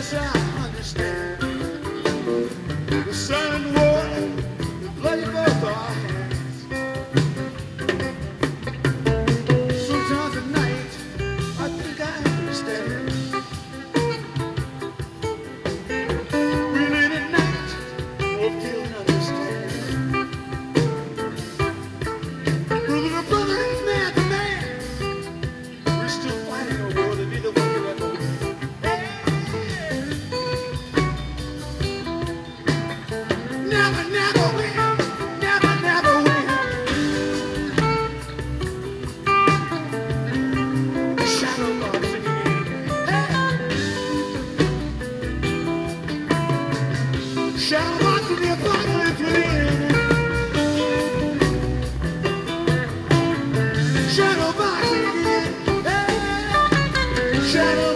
yes, I understand. The sun and water, the bloody both our hands. Sometimes at night, I think I understand. Really tonight, we're feeling understand. Brother to brother, man to man, we're still fighting a war that neither one can ever win. Never, never win. Never, never win. Shadow boxing again. Shadow boxing the apocalypse within. Shadow boxing again. Shadow